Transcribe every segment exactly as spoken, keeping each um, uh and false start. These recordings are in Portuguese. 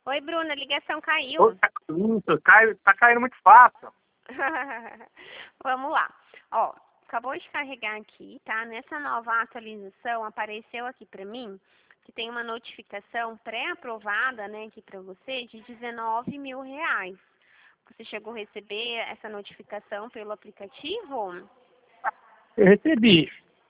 Oi, Bruna, a ligação caiu. Ô, tá, isso, cai, tá caindo muito fácil. Vamos lá. Ó, acabou de carregar aqui, tá? Nessa nova atualização, apareceu aqui pra mim que tem uma notificação pré-aprovada, né, aqui pra você, de dezenove mil reais. Você chegou a receber essa notificação pelo aplicativo? Eu recebi.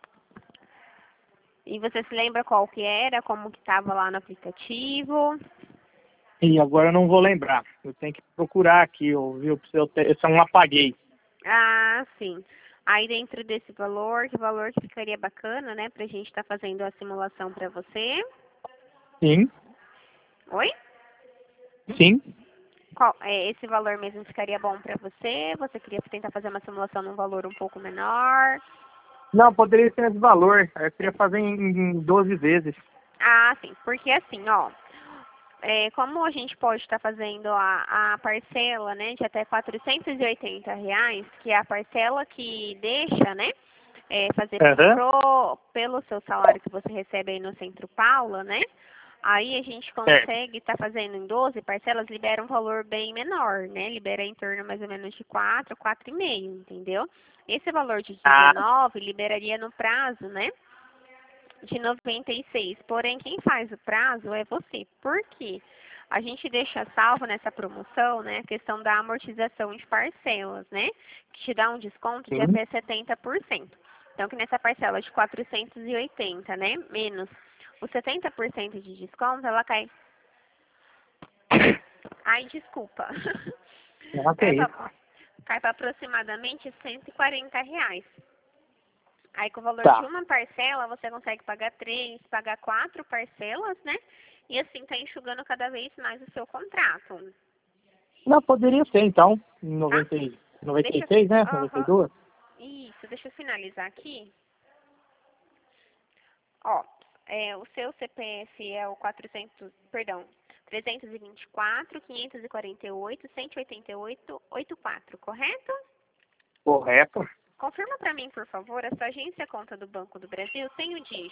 E você se lembra qual que era, como que estava lá no aplicativo? E agora eu não vou lembrar. Eu tenho que procurar aqui, ó, viu? Se eu, te... se eu não apaguei. Ah, sim. Aí dentro desse valor, que valor que ficaria bacana, né, pra gente estar fazendo a simulação pra você? Sim, Oi? sim. Qual, é, esse valor mesmo ficaria bom pra você? Você queria tentar fazer uma simulação num valor um pouco menor? Não, poderia ser esse valor. Eu queria fazer em, em doze vezes. Ah, sim. Porque assim, ó, é, como a gente pode estar fazendo a, a parcela, né, de até quatrocentos e oitenta reais, que é a parcela que deixa, né, é, fazer Aham. pro, pelo seu salário que você recebe aí no Centro Paula, né, aí a gente É. consegue estar fazendo em doze parcelas, libera um valor bem menor, né, libera em torno mais ou menos de quatro, quatro e meio, entendeu? Esse valor de Ah, dezenove liberaria no prazo, né, de noventa e seis. Porém, quem faz o prazo é você. Por quê? A gente deixa salvo nessa promoção, né, a questão da amortização de parcelas, né, que te dá um desconto de sim. até setenta por cento. Então, que nessa parcela de quatrocentos e oitenta, né, menos os setenta por cento de desconto, ela cai... Ai, desculpa. Não, que Cai é isso. para cai para aproximadamente cento e quarenta reais. Aí com o valor de Tá. uma parcela, você consegue pagar três, pagar quatro parcelas, né? E assim tá enxugando cada vez mais o seu contrato, Não, poderia ser então. Em tá? noventa, e- Deixa noventa e seis, né? eu... noventa e Aham. dois. Isso, deixa eu finalizar aqui. Ó, é, o seu C P F é o quatrocentos, perdão, trezentos e vinte e quatro, quinhentos e quarenta e oito, cento e oitenta e oito, oitenta e quatro, correto? Correto. Confirma para mim, por favor, a sua agência conta do Banco do Brasil tem o dígito